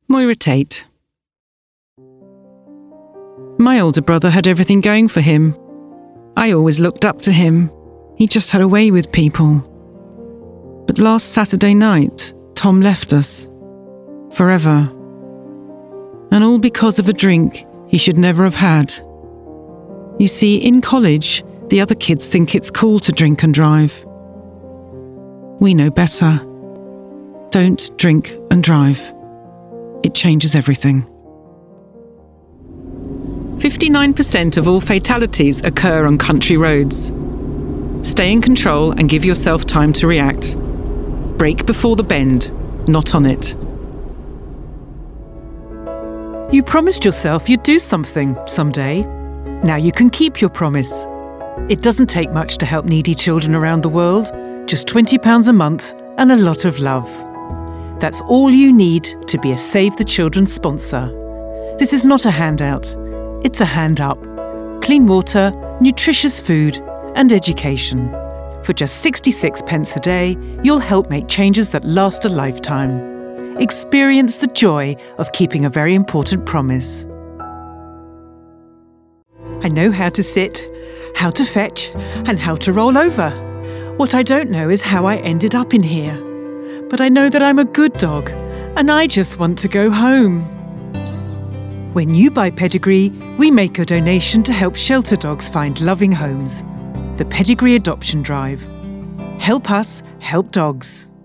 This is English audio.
Moira Tate. My older brother had everything going for him. I always looked up to him. He just had a way with people. But last Saturday night, Tom left us. Forever. And all because of a drink he should never have had. You see, in college, the other kids think it's cool to drink and drive. We know better. Don't drink and drive. It changes everything. 59% of all fatalities occur on country roads. Stay in control and give yourself time to react. Brake before the bend, not on it. You promised yourself you'd do something someday. Now you can keep your promise. It doesn't take much to help needy children around the world. Just £20 a month and a lot of love. That's all you need to be a Save the Children sponsor. This is not a handout. It's a hand up. Clean water, nutritious food and education. For just 66p a day, you'll help make changes that last a lifetime. Experience the joy of keeping a very important promise. I know how to sit, how to fetch, and how to roll over. What I don't know is how I ended up in here. But I know that I'm a good dog, and I just want to go home. When you buy Pedigree, we make a donation to help shelter dogs find loving homes. The Pedigree Adoption Drive. Help us, help dogs.